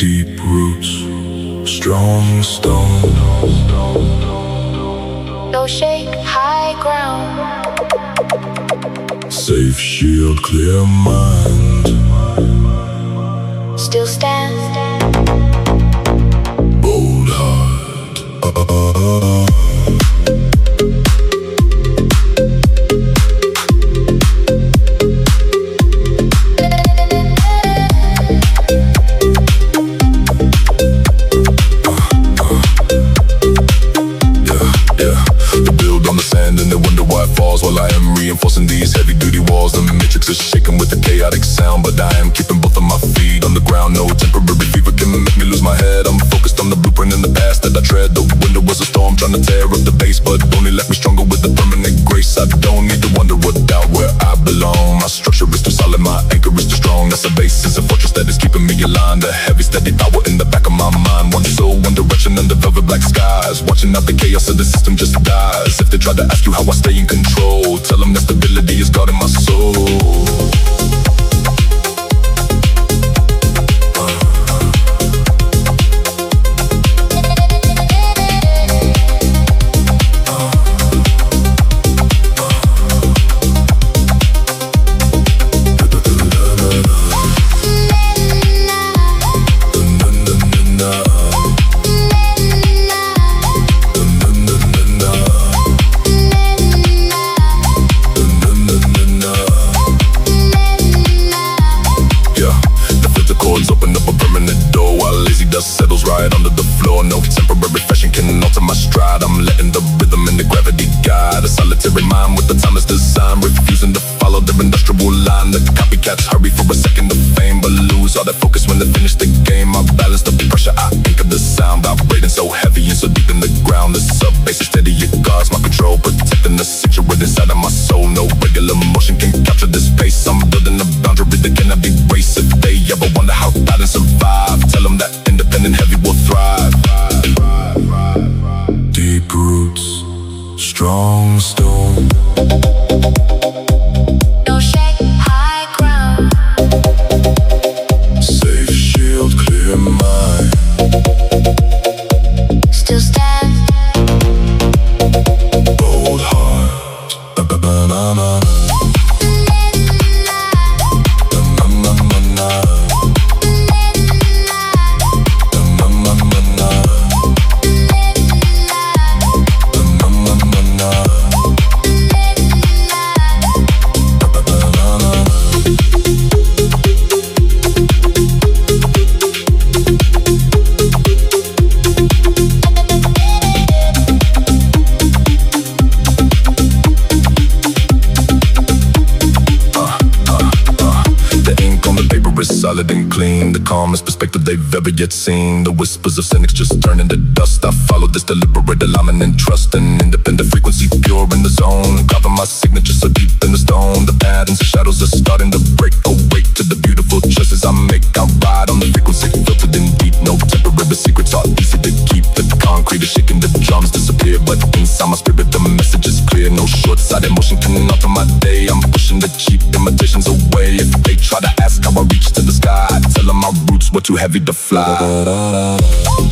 Deep roots, strong stone. No shake, high ground. Safe shield, clear mind. Still stand. Bold heart. While I am reinforcing these heavy-duty walls, the matrix is shaking with a chaotic sound, but I am keeping both of my feet on the ground. No temporary fever can make me lose my head. I'm focused on the blueprint in the past that I tread. The window was a storm trying to tear up the base, but only left me stronger with the permanent grace. I don't need to wonder what doubt where I belong. My structure is too solid, my anchor is too strong. That's a base, it's a fortress that is keeping me aligned. A heavy, steady power in the back of my mind. One soul, one direction under velvet black skies. Watching out the chaos of the system just dies. If they try to ask you how I stay in control, tell them that stability is guarding my soul. Open up a permanent door while lazy dust settles right under the floor. No temporary fashion can alter my stride. I'm letting the rhythm and the gravity guide. A solitary mind with the timeless design, refusing to follow their industrial line. The copycats hurry for a second of fame, but lose all their focus when they finish the game. I balance the pressure, I anchor the sound, vibrating so heavy and so deep in the ground. The sub-bass is steady, it guards my control, protecting the sanctuary inside of my soul. No regular motion can capture this pace. I'm building a boundary that cannot be raced. If they ever wonder how I didn't survive, tell them that independent heavy will thrive. Deep roots, strong stone. No shake, high ground. Safe shield, clear mind. Still stand. Bold heart. Ba-ba-ba-na-na. Solid and clean, the calmest perspective they've ever yet seen. The whispers of cynics just turn into dust. I follow this deliberate alignment and trust. An independent frequency pure in the zone, carving my signature so deep in the stone. The patterns and shadows are starting to break. Awake to the beautiful choices I make. I ride on the frequency filtered in deep. No temporary secrets are easy to keep. The concrete is shaking, the drums disappear, but inside my spirit the message is clear. No short-sighted motion can alter my day. I'm pushing the cheap imitations away. If they try to ask how I reach to the sky, I tell them my roots were too heavy to fly.